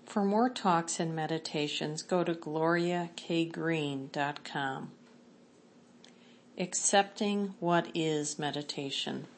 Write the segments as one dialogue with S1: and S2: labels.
S1: For more talks and meditations, go to gloriakgreen.com. Accepting what is meditation.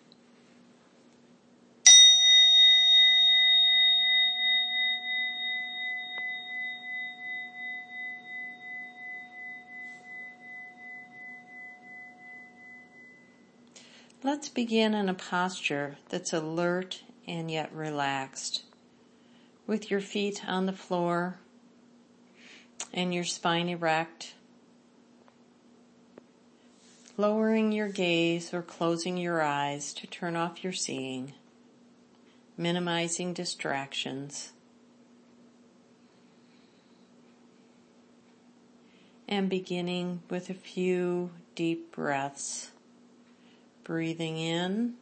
S1: Let's begin in a posture that's alert and yet relaxed, with your feet on the floor and your spine erect, lowering your gaze or closing your eyes to turn off your seeing, minimizing distractions, and beginning with a few deep breaths. Breathing in,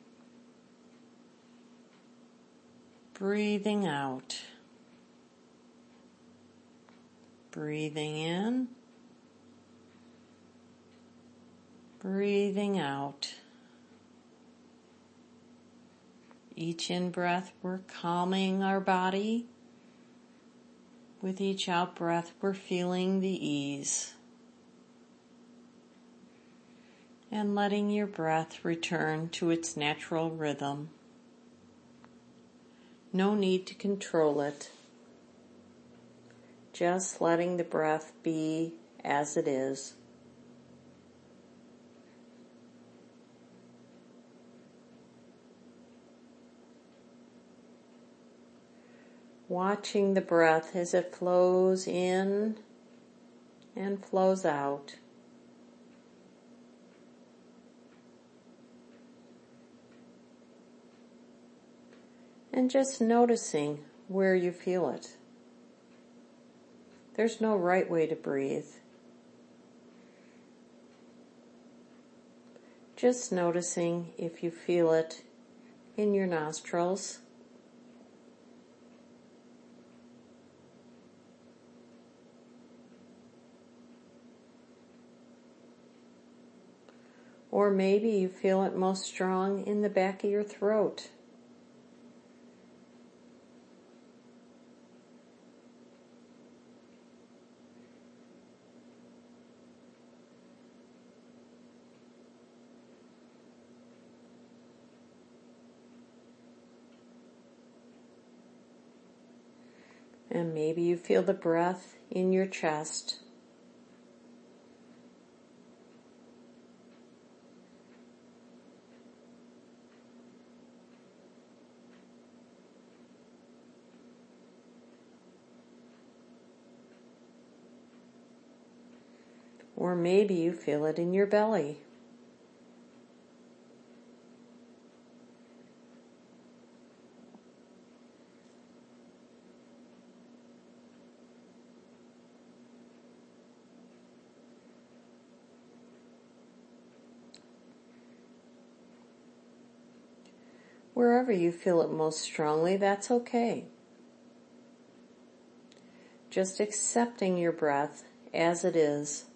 S1: breathing out, breathing in, breathing out. Each in-breath, we're calming our body. With each out-breath, we're feeling the ease. And letting your breath return to its natural rhythm. No need to control it. Just letting the breath be as it is. Watching the breath as it flows in and flows out. And just noticing where you feel it. There's no right way to breathe. Just noticing if you feel it in your nostrils. Or maybe you feel it most strong in the back of your throat. And maybe you feel the breath in your chest. Or maybe you feel it in your belly. Wherever you feel it most strongly, that's okay. Just accepting your breath as it is.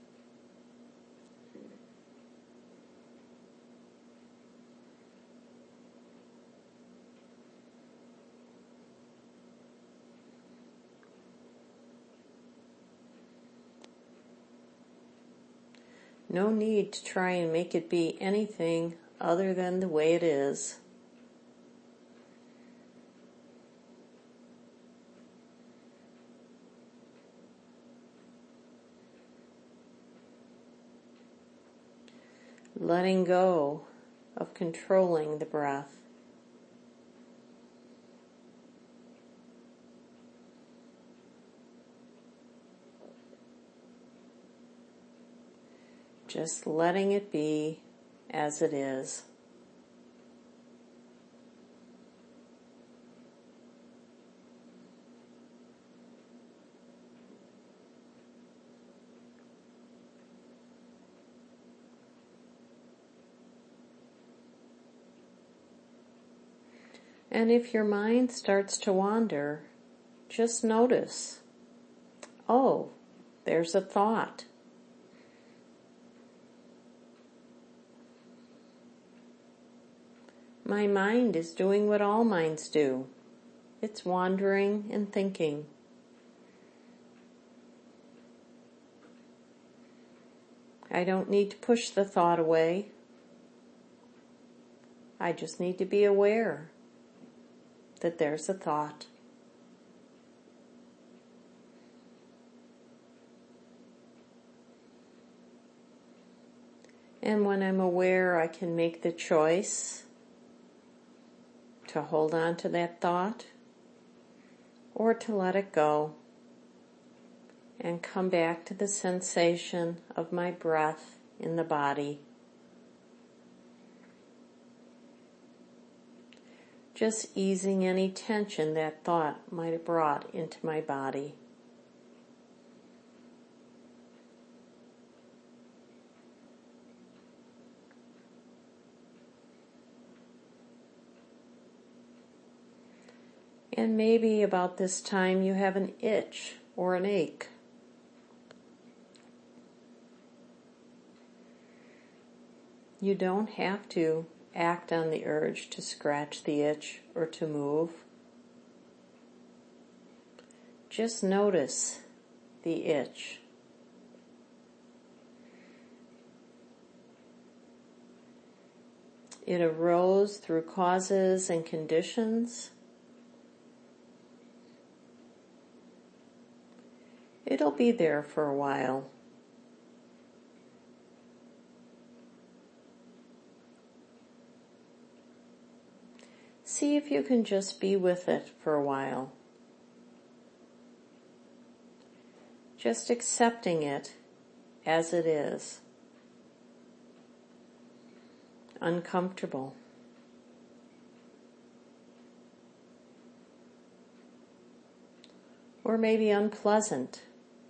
S1: No need to try and make it be anything other than the way it is. Letting go of controlling the breath. Just letting it be as it is. And if your mind starts to wander, just notice, oh, there's a thought. My mind is doing what all minds do. It's wandering and thinking. I don't need to push the thought away. I just need to be aware that there's a thought. And when I'm aware, I can make the choice to hold on to that thought or to let it go and come back to the sensation of my breath in the body. Just easing any tension that thought might have brought into my body. And maybe about this time you have an itch or an ache. You don't have to act on the urge to scratch the itch or to move. Just notice the itch. It arose through causes and conditions. It'll be there for a while. See if you can just be with it for a while. Just accepting it as it is. Uncomfortable. Or maybe unpleasant.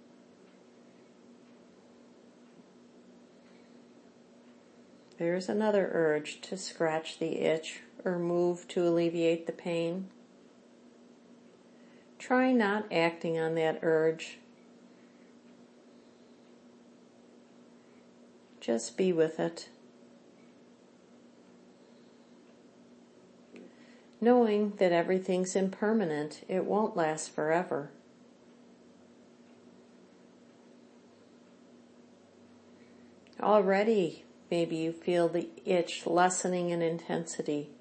S1: There's another urge to scratch the itch or move to alleviate the pain. Try not acting on that urge. Just be with it. Knowing that everything's impermanent, it won't last forever. Already, maybe you feel the itch lessening in intensity,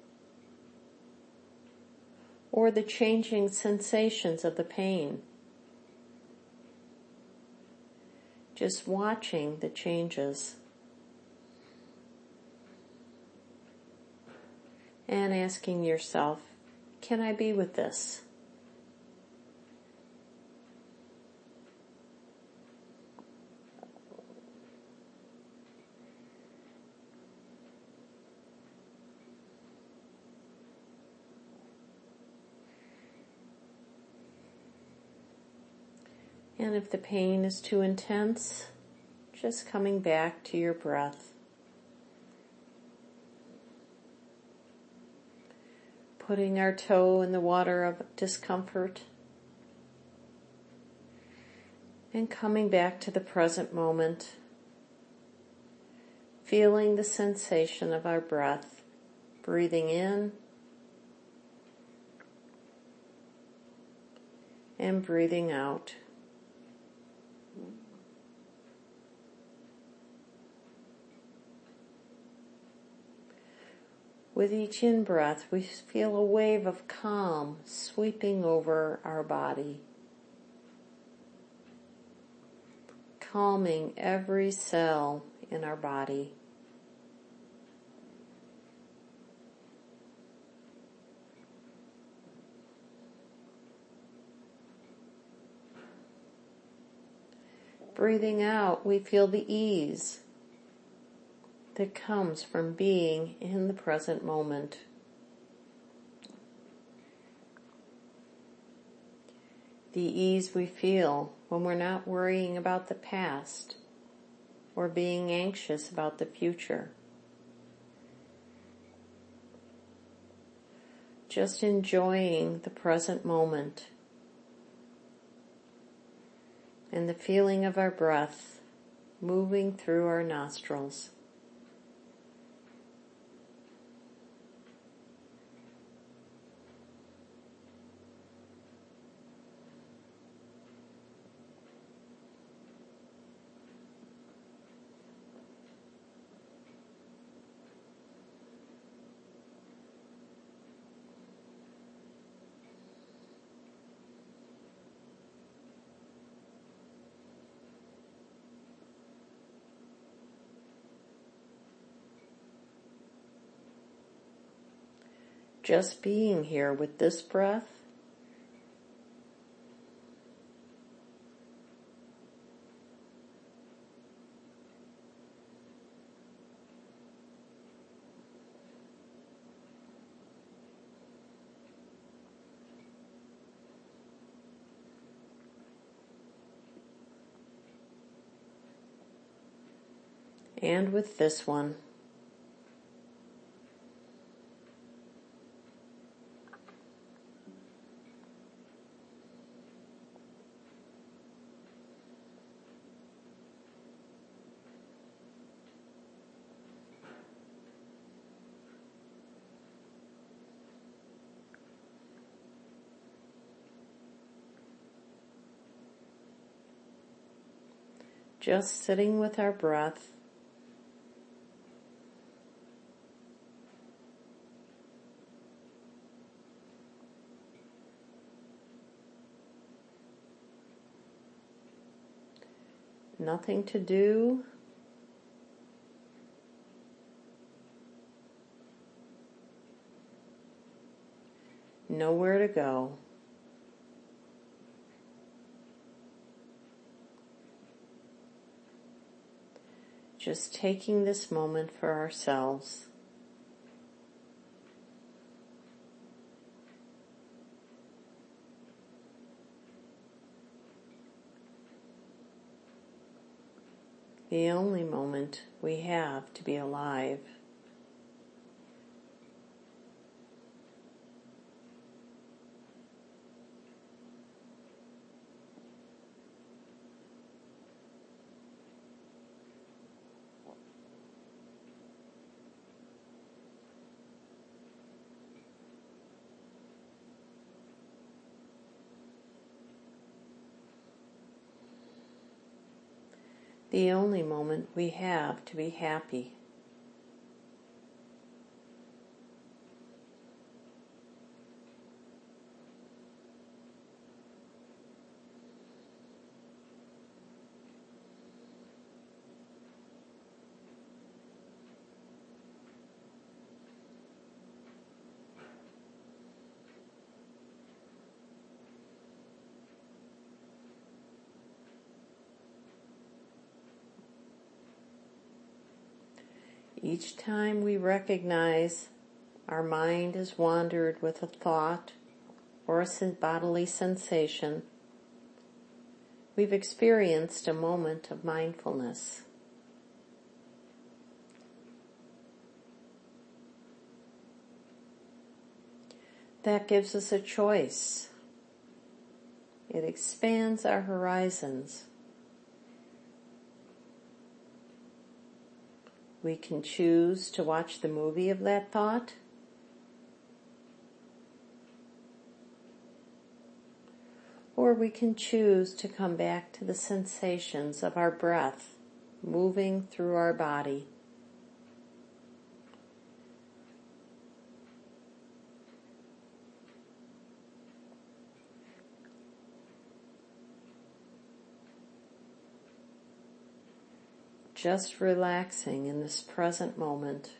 S1: or the changing sensations of the pain. Just watching the changes. And asking yourself, can I be with this? And if the pain is too intense, just coming back to your breath. Putting our toe in the water of discomfort and coming back to the present moment, feeling the sensation of our breath, breathing in and breathing out. With each in-breath, we feel a wave of calm sweeping over our body, calming every cell in our body. Breathing out, we feel the ease that comes from being in the present moment. The ease we feel when we're not worrying about the past or being anxious about the future. Just enjoying the present moment and the feeling of our breath moving through our nostrils. just being here with this breath, and with this one. Just sitting with our breath, nothing to do, nowhere to go. Just taking this moment for ourselves. The only moment we have to be alive. The only moment we have to be happy. Each time we recognize our mind has wandered with a thought or a bodily sensation, we've experienced a moment of mindfulness. That gives us a choice. It expands our horizons. We can choose to watch the movie of that thought, or we can choose to come back to the sensations of our breath moving through our body. Just relaxing in this present moment.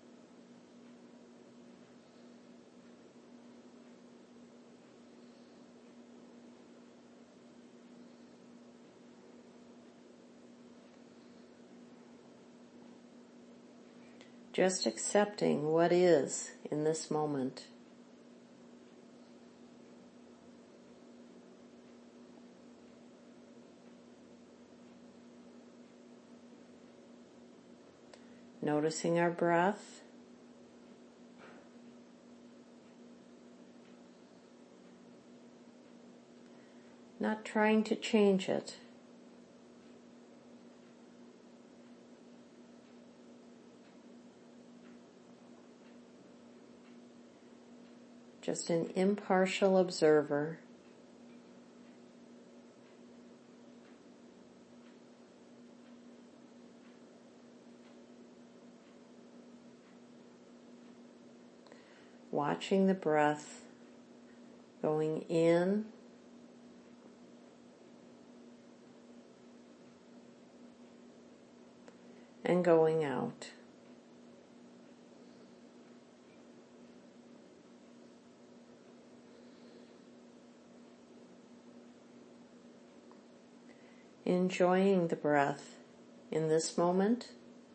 S1: Just accepting what is in this moment. Noticing our breath. Not trying to change it. Just an impartial observer. Watching the breath going in and going out. enjoying the breath in this moment.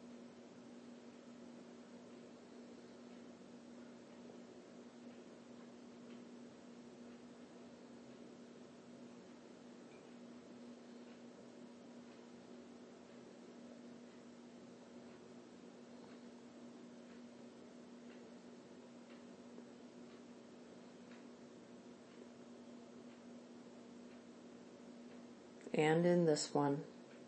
S1: And in this one.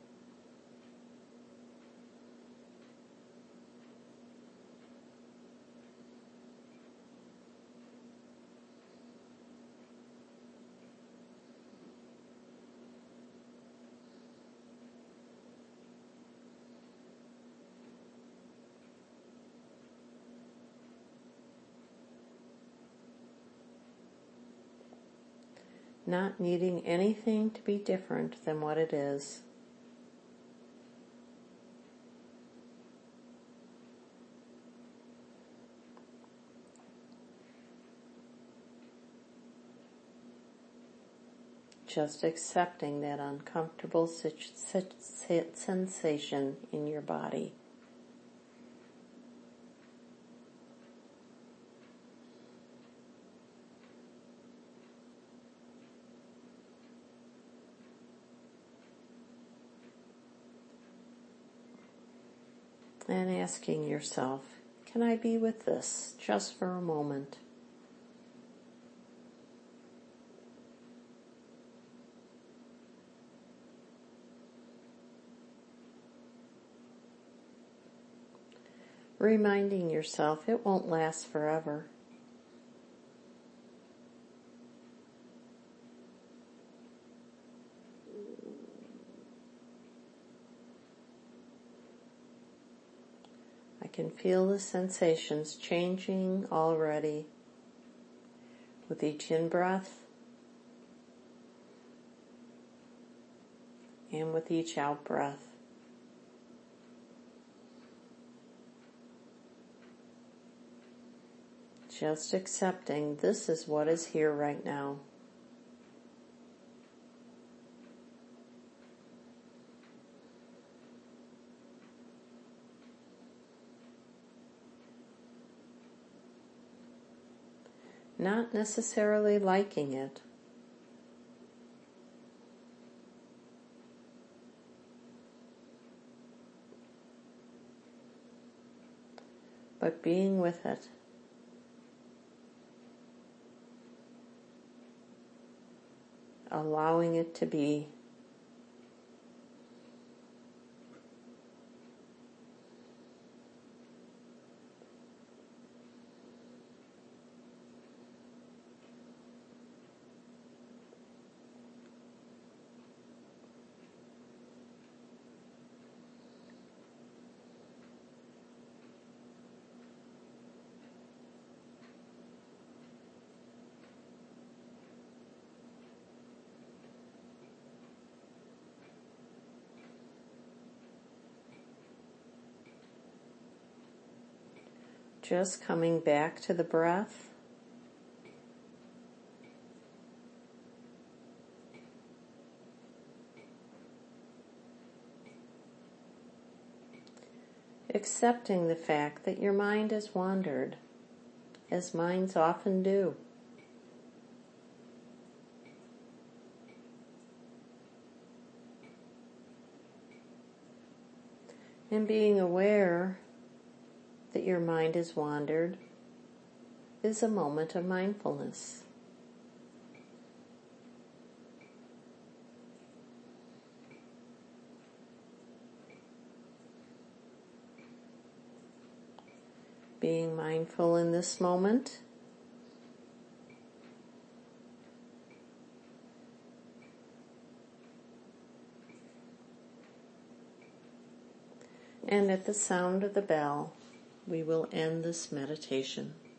S1: Not needing anything to be different than what it is. Just accepting that uncomfortable sensation in your body. And asking yourself, can I be with this just for a moment? Reminding yourself it won't last forever. I can feel the sensations changing already with each in-breath and with each out-breath. Just accepting this is what is here right now. Not necessarily liking it, but being with it. Allowing it to be. Just coming back to the breath. Accepting the fact that your mind has wandered, as minds often do. And being aware that your mind has wandered is a moment of mindfulness. Being mindful in this moment. And at the sound of the bell, we will end this meditation.